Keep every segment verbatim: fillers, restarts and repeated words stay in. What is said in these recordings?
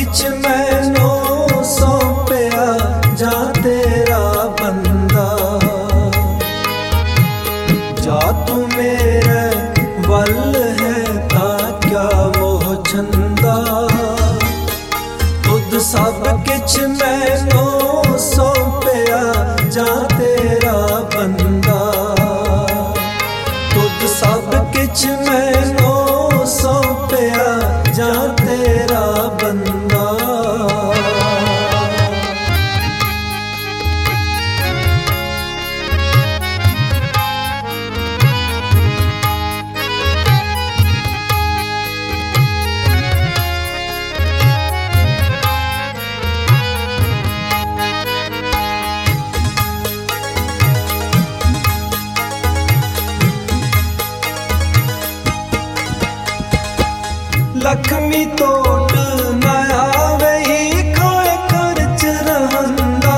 किछ मैनू सौंपया जा तेरा बंदा। जा तू मेरे वल है तां क्या मोह छंदा। तुद सब किछ मैनू सौंपया जा तेरा बंदा। तुद सब किछ मैनू सौंपया जा तेरा बंदा। लक्ष्मी तोड़ न आवे खोए खर्च रहंदा।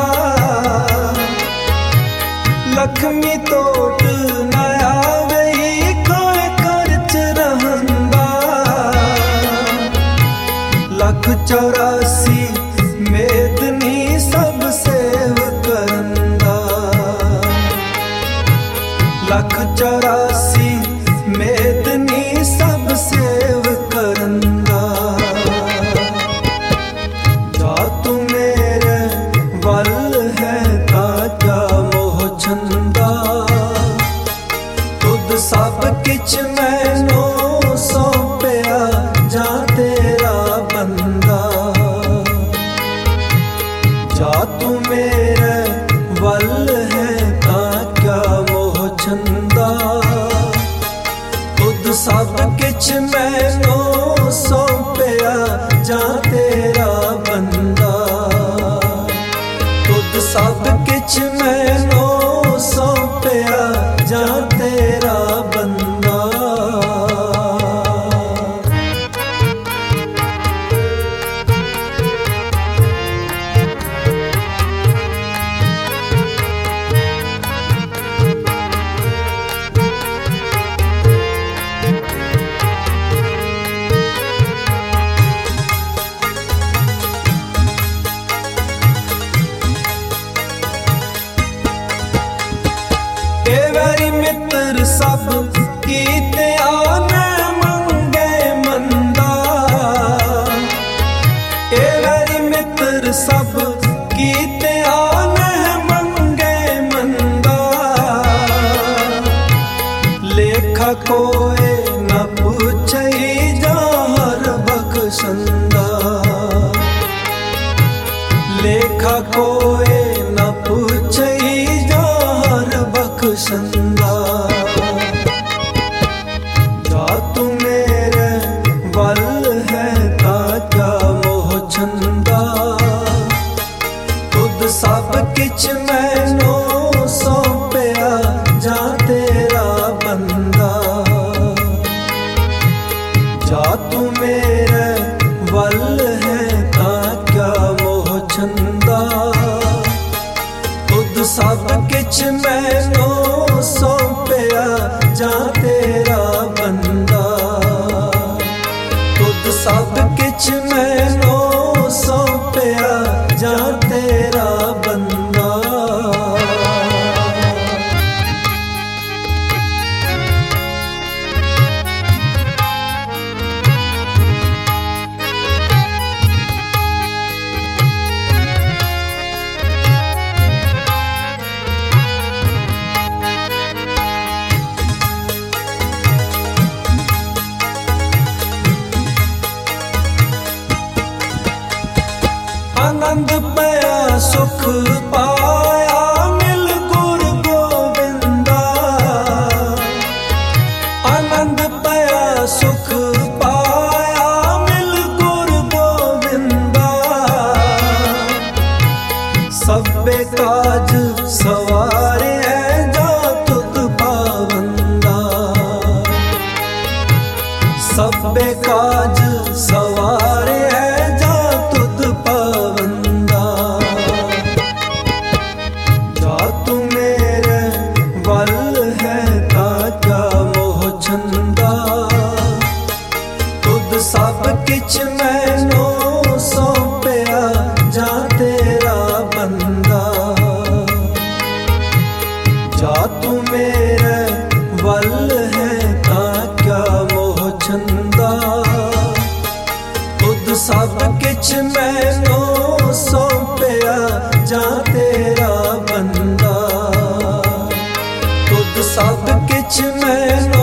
लक्ष्मी तोड़ न आवे खोए खर्च रहंदा। लख चौरासी मेदनी सब सेव करंदा। लख चौरासी मेदनी सब सेव करंदा। जा तू मेरे वल है तां क्या मोह छंदा। तुद सब किछ मैनू सौंपया जा तेरा बंदा। जा तू मेरे वल है तां क्या मोह छंदा। तुद सब किछ मैनू सौंपया जा तेरा बंदा। तुद सब किछ मैनू सौंपया जा तेरा बंदा। वैरी मित्र सब कीते आने मंगे मंदा। ए वैरी मित्र सब कीते आने मंगे मंदा। लेखा कोई न पूछे जार बख्शंदा। लेखा कोई न पूछे बख्शंदा। जा तू मेरे वल है तां क्या मोह छंदा। तुद सब किछ मैनू सौंपया जा तेरा बंदा। जा तू मेरे वल है तां क्या मोह छंदा। तुद सब किछ मैनू सौंपया जा तेरा बंदा। तुद सब किछ मैनू सौंपया जा तेरा बंदा। आनंद पाया सुख पाया मिल गुरु गोविंदा। आनंद पाया सुख पाया मिल गुरु गोविंदा। सबे काज सवारे जा तुद पावंदा। सबे काज सवारे जा तुद पावंदा। जा तू मेरे वल है तां क्या मोह छंदा। तुद सब किछ मैनू सौंप किछ मैनू सौंपया जा तेरा बंदा, तुद सब किछ मैनू